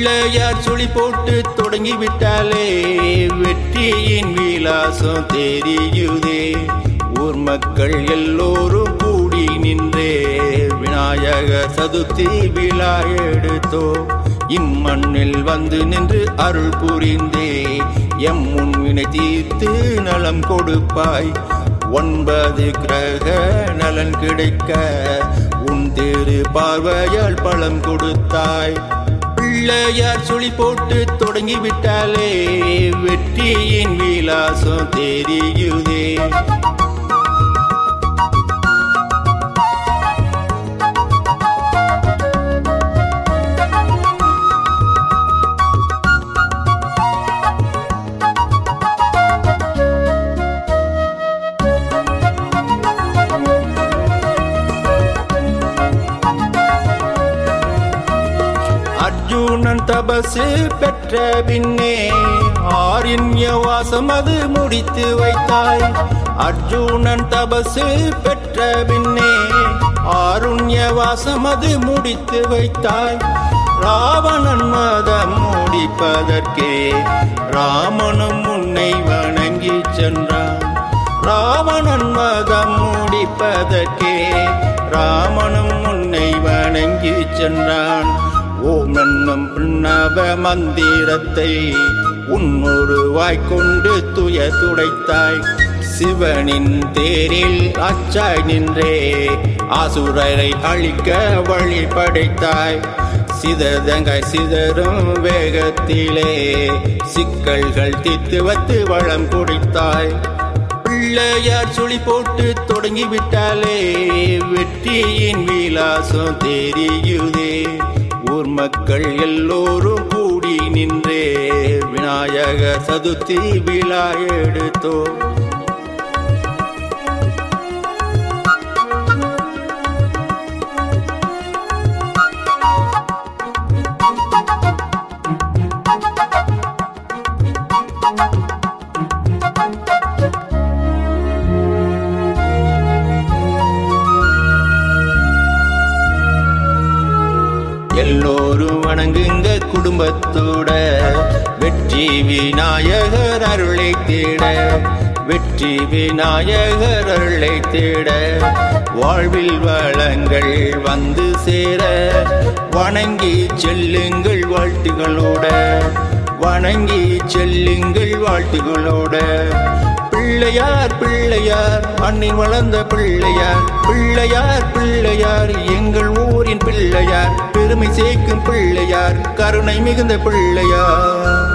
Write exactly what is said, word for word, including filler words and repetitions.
பிள்ளையார் சுழி போட்டு தொடங்கிவிட்டாலே வெற்றியின் விலாசம் தெரியுதே. ஊர் மக்கள் எல்லோரும் கூடி நின்றே விநாயகர் சதுர்த்தி விழா எடுத்தோ. இம்மண்ணில் வந்து நின்று அருள் புரிந்தே எம் முன்வினை தீர்த்து நலம் கொடுப்பாய். ஒன்பது கிரக நலன் கிடைக்க உன் திரு பார்வையால் பலம் கொடுத்தாய். பிள்ளையார் சுழி போட்டு தொடங்கிவிட்டாலே வெற்றியின் விலாசம் தெரியுதே. அர்ஜுனன் தபசு பெற்ற பின்னே ஆரண்ய வாசம் அது முடித்து வைத்தாய். அர்ஜுனன் தபசு பெற்ற பின்னே ஆருண்ய வாசம் அது முடித்து வைத்தாய். ராவணன் மதம் முடிப்பதற்கே ராமனும் உன்னை வணங்கி சென்றான். ராவணன் மதம் முடிப்பதற்கே ராமனும் உன்னை வணங்கி சென்றான். ஓம் என்னும் பிரணவ மந்திரத்தை உன்னொரு வாய்க்கொண்டு துய துடைத்தாய். சிவனின் தேரில் அச்சாய் நின்றே ஆசுரரை அழிக்க வழி படைத்தாய். சிததங்காய் சிதறும் வேகத்திலே சிக்கல்கள் தீர்த்து வைத்து வளம் குடித்தாய். பிள்ளையார் சுழி போட்டு தொடங்கிவிட்டாலே வெற்றியின் விலாசம் தெரியுதே. ஊர் மக்கள் எல்லோரும் கூடி நின்றே விநாயகர் சதுர்த்தி விழா எடுத்தோ. எல்லோரும் வணங்குங்க குடும்பத்தோட வெற்றி விநாயகர் அருளை தேட. வெற்றி விநாயகர் அருளை தேட வாழ்வில் வளங்கள் வந்து சேர வணங்கி செல்லுங்கள் வாழ்த்துகளோட. வணங்கி செல்லுங்கள் வாழ்த்துகளோட. பிள்ளையார் பிள்ளையார் அன்னை வளர்ந்த பிள்ளையார். பிள்ளையார் பிள்ளையார் எங்கள் ஊரின் பிள்ளையார். பெருமை சேர்க்கும் பிள்ளையார் கருணை மிகுந்த பிள்ளையார்.